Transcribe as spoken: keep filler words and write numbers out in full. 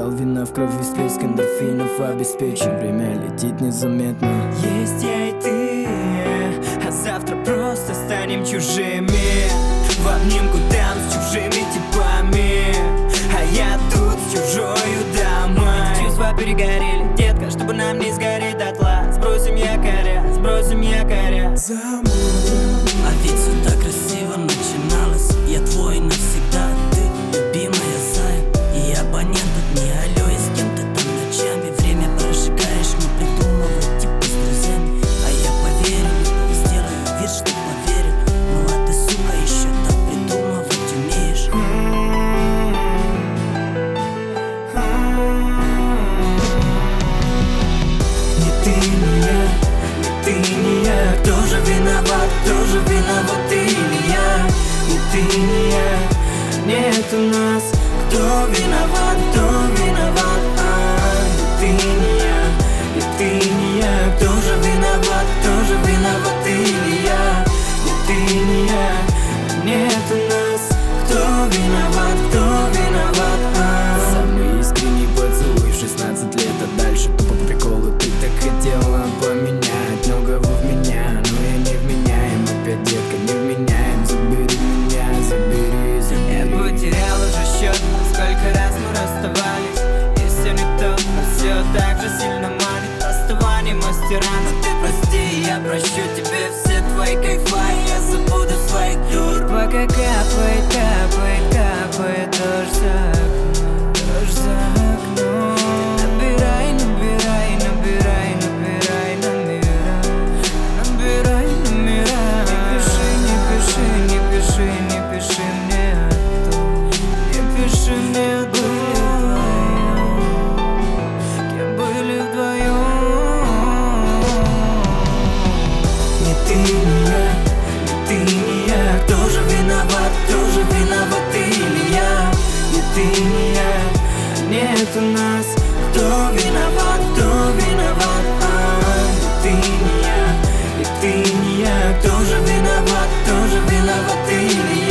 Бокал вина в крови, всплеск эндорфинов обеспечен. Время летит незаметно. Есть я и ты, а завтра просто станем чужими. В обнимку там с чужими типами, а я тут с чужою домой. Чувства перегорели, детка, чтобы нам не сгореть дотла. Сбросим якоря, сбросим якоря. А ведь все так красиво начиналось. Я твой навсегда, ты любимая зая. И абонент тут не алло, и с кем-то там ночами. Время прожигаешь, не придумывай типа с друзьями. А я поверю, сделаю вид, что поверю. Ну а ты, сука, еще так придумывать умеешь. Не ты, не я, не ты, не я. Кто же виноват, кто же виноват, ты или я? Не ты, не я, нет у нас. Кто виноват, кто виноват, а? Не ты, не я, не ты, не я. Кто же виноват, кто же виноват, ты или я? Не ты, не я, нет у нас. Кто виноват, кто виноват, а? Самый искренний поцелуй, шестнадцать лет, а дальше тупо по приколу. Ты так хотела поменять многого в меня, но я не вменяем. Опять, детка, не вменяем. Забери меня, забери, забери. Я потерял уже счет, сколько раз мы расставались. И все не то, но все так же сильно манит. Расставание мастера, но ты прости, я прощу тебе все твои кайфа, и я забуду своих дур. Пока капает, капает, капает дождь за окном, дождь за окном. Набирай, набирай, набирай, набирай номера, набирай номера. Не пиши, не пиши, не пиши, не пиши мне о том, не пиши мне о том, кем были вдвоем. Не ты, не я, не ты, не я. Кто же виноват, кто же виноват, ты или я? Не ты, не я, нет у нас. Кто виноват, кто виноват, а? Не ты, не я, не ты, не я. Кто же виноват, кто же виноват, ты или я?